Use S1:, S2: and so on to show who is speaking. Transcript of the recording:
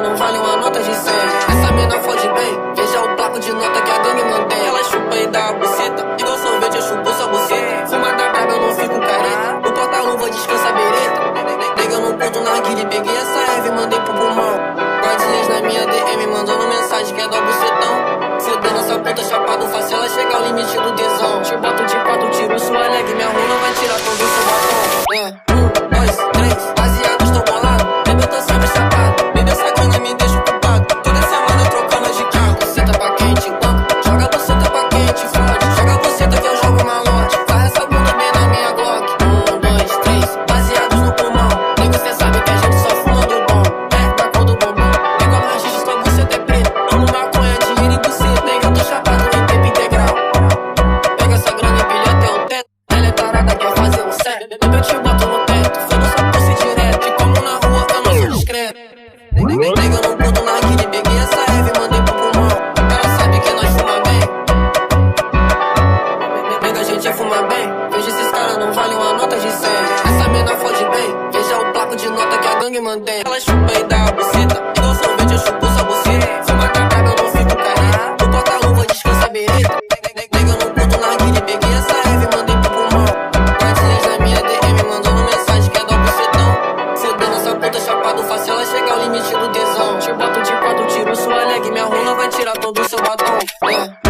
S1: não vale uma nota de 100. Essa mina fode bem, veja o placo de nota que a gangue mantém. Ela chupa e dá a buceta, igual sorvete eu chupo sua buceta. Fuma da braba eu não fico careta, o porta-luva descansa a bereta. Nega eu não curto narguilha, peguei essa Eve e mandei pro pulmão. Guardinhas na minha DM mandando mensagem que é do bucetão. Fudendo essa puta chapado, faço ela chegar ao limite do tesão. Te boto de 4 tiros, sua leg, minha rola vai tirar todo o seu batom. 1, 2, 3, baseados tão bolado, bebê eu tô sempre chapado. Bebê essa grana me deixa ocupado, toda semana eu trocando de carro. Buceta pra quente, banco, joga buceta pra quente, fode. Joga buceta que eu jogo malote, faz essa bunda bem na minha Glock. 1, 2, 3, baseados no pulmão. Nego cê sabe que a gente só fuma do bom, da cor do bombom. Pega uma xixi, sua buceta é preta, amo maconha, dinheiro e buceta. Nega eu tô chapado em tempo integral. Pega essa grana e pilha até o teto, ela é tarada, quer fazer um set. Bebê eu te boto no teto, foda sua pussy direto. E como na rua eu não sou discreto. Nega eu não curto narguilha, peguei essa Eve e mandei pro pulmão. Ela sabe que nós fuma bem. Nega a gente fuma bem, veja esses caras não valem uma nota de 100. Essa mina fode bem, veja o placo de nota que a gangue mantém. Ela chupa e dá a buceta, igual sorvete eu chupo sua buceta. Fuma da braba eu não fico careta, o porta-luva descansa a bereta. Nega eu não curto narguilha, peguei essa Eve e mandei pro pulmão. Guardinhas na minha DM mandando mensagem que é do bucetão. Fudendo essa puta chapado, faço ela chegar ao limite do tesão. Te boto de 4 tiros, sua leg, minha rola vai tirar todo o seu batom.